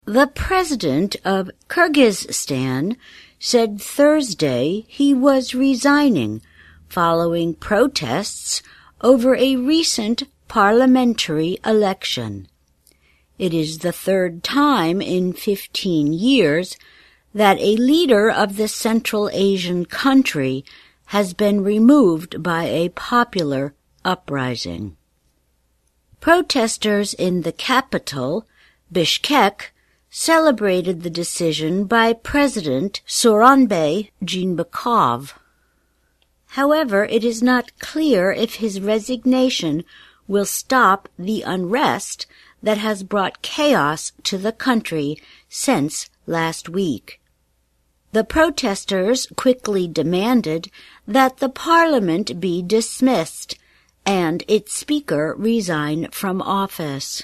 The president of Kyrgyzstan said Thursday he was resigning following protests over a recent parliamentary election. It is the third time in 15 years that a leader of the Central Asian country has been removed by a popular uprising. Protesters in the capital, Bishkek, celebrated the decision by President Sooronbay Jeenbekov. However, it is not clear if his resignation will stop the unrest that has brought chaos to the country since last week. The protesters quickly demanded that the parliament be dismissed and its speaker resign from office.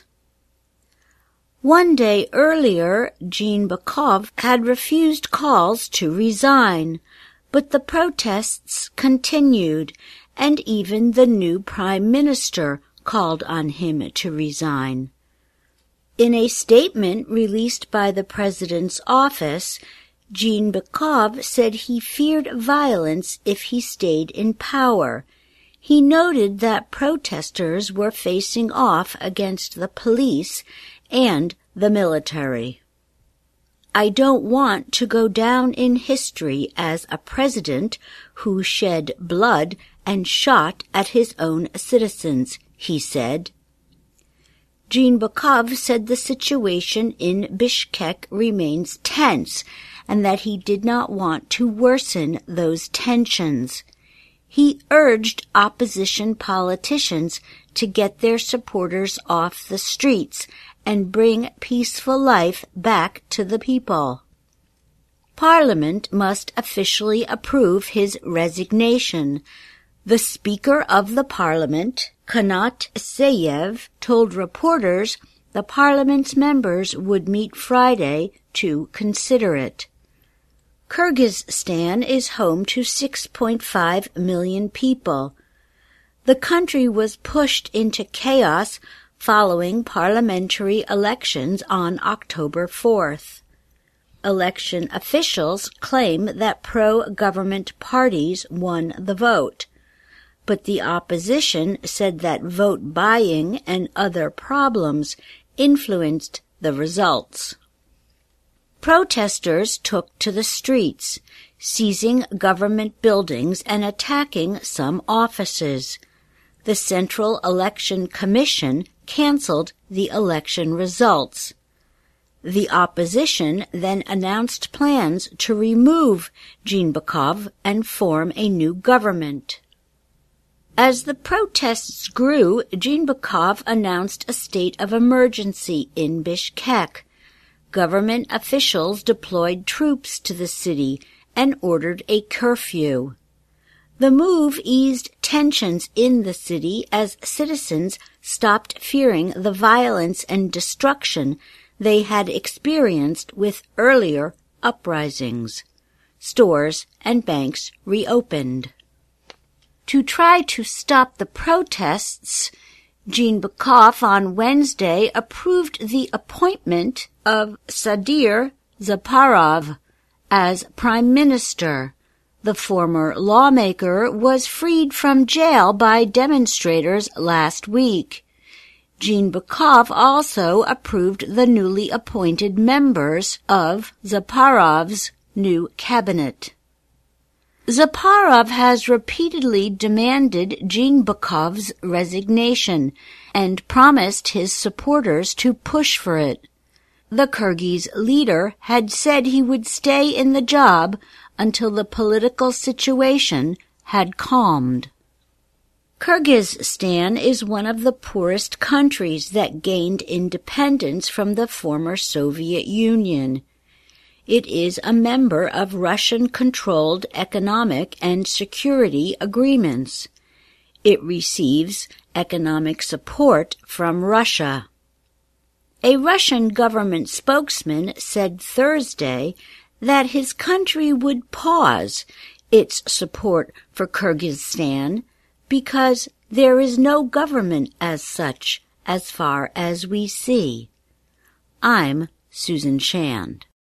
One day earlier, Jeenbekov had refused calls to resign, but the protests continued, and even the new prime minister called on him to resign. In a statement released by the president's office, Jeenbekov said he feared violence if he stayed in power. He noted that protesters were facing off against the police and the military. "I don't want to go down in history as a president who shed blood and shot at his own citizens," he said. Jeenbekov said the situation in Bishkek remains tense and that he did not want to worsen those tensions. He urged opposition politicians to get their supporters off the streets and bring peaceful life back to the people. Parliament must officially approve his resignation. The Speaker of the Parliament, Kanat Sayev, told reporters the Parliament's members would meet Friday to consider it. Kyrgyzstan is home to 6.5 million people. The country was pushed into chaos following parliamentary elections on October 4th. Election officials claim that pro-government parties won the vote, but the opposition said that vote buying and other problems influenced the results. Protesters took to the streets, seizing government buildings and attacking some offices. The Central Election Commission canceled the election results. The opposition then announced plans to remove Jeenbekov and form a new government. As the protests grew, Jeenbekov announced a state of emergency in Bishkek. Government officials deployed troops to the city and ordered a curfew. The move eased tensions in the city as citizens stopped fearing the violence and destruction they had experienced with earlier uprisings. Stores and banks reopened. To try to stop the protests, Jeenbekov on Wednesday approved the appointment of Sadir Zaparov as prime minister. The former lawmaker was freed from jail by demonstrators last week. Jeenbekov also approved the newly appointed members of Zaparov's new cabinet. Zaparov has repeatedly demanded Jeenbekov's resignation and promised his supporters to push for it. The Kyrgyz leader had said he would stay in the job until the political situation had calmed. Kyrgyzstan is one of the poorest countries that gained independence from the former Soviet Union. It is a member of Russian-controlled economic and security agreements. It receives economic support from Russia. A Russian government spokesman said Thursday that his country would pause its support for Kyrgyzstan because there is no government as such as far as we see. I'm Susan Shand.